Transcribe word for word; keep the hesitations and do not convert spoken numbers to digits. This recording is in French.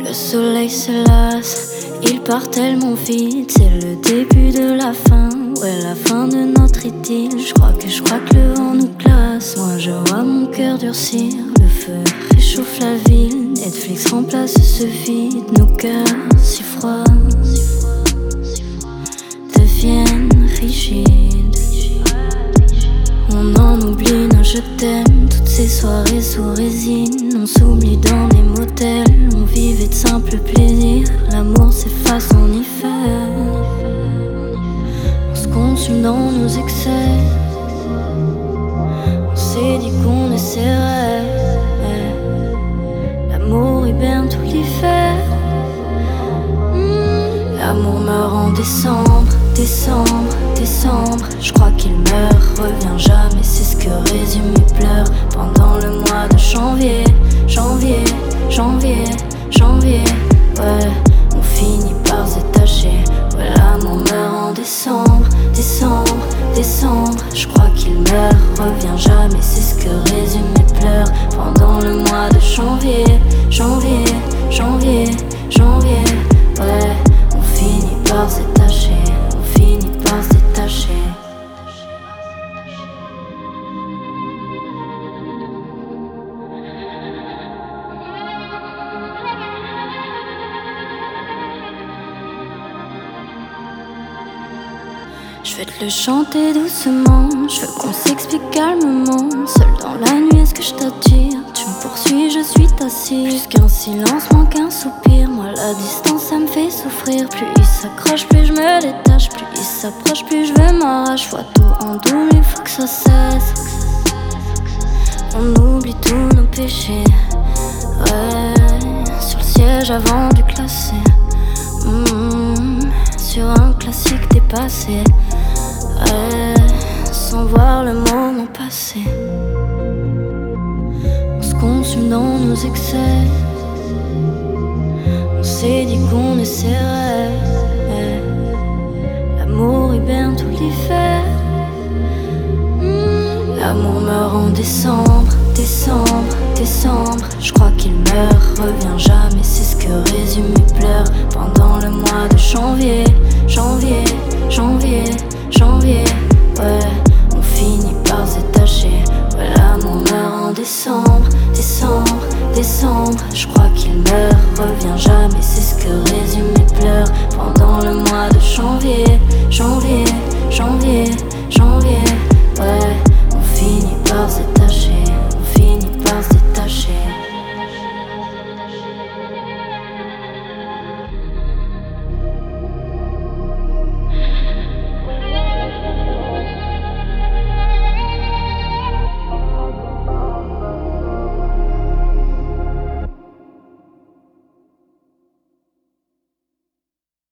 Le soleil se lasse, il part tellement vite. C'est le début de la fin, ouais, la fin de notre idylle. Je crois que je crois que le vent nous glace. Moi je vois mon cœur durcir, le feu réchauffe la ville. Netflix remplace ce vide, nos cœurs si froids deviennent rigides. On en oublie nos je t'aime, toutes ces soirées sous résine. On s'oublie dans des motels, on vivait de simples plaisirs. L'amour s'efface en hiver, on se consume dans nos excès. On s'est dit qu'on essaierait, l'amour hiberne tout l'hiver. mmh. L'amour meurt en décembre, décembre, décembre. Je crois qu'il meurt, revient jamais, c'est ce que résument mes pleurs. Pendant le mois de janvier, janvier, janvier, janvier. Ouais, on finit par s'étacher. Ouais, l'amour meurt en décembre, décembre, décembre. Je crois qu'il meurt, revient jamais, c'est ce que résument mes pleurs. Pendant le mois de janvier, janvier, janvier, janvier. Ouais, on finit par s'étacher, on finit par s'étacher. Je veux te le chanter doucement, je veux qu'on s'explique calmement. Seul dans la nuit, est-ce que je t'attire? Tu me poursuis, je suis ta cire. Plus qu'un silence, moins qu'un soupir. Moi la distance, ça me fait souffrir. Plus il s'accroche, plus je me détache. Plus il s'approche, plus je veux m'arrache. Vois tout en double, il faut que ça cesse. On oublie tous nos péchés, ouais. Sur le siège avant du classé, mmh. Sur un classique dépassé, ouais. Sans voir le moment passer. On se consume dans nos excès. On s'est dit qu'on essaierait, ouais. L'amour hiberne tout l'hiver. mmh. L'amour meurt en décembre, décembre, décembre. Je crois qu'il meurt, revient jamais, c'est ce que résument mes pleurs. Pendant le mois de janvier, janvier, janvier, janvier. Ouais, on finit par s'étacher. Ouais, l'amour meurt en décembre, décembre, décembre. Je crois qu'il meurt, revient jamais, c'est ce que résument mes pleurs. Pendant le mois de janvier, janvier, janvier, janvier. Ouais, on finit par s'étacher.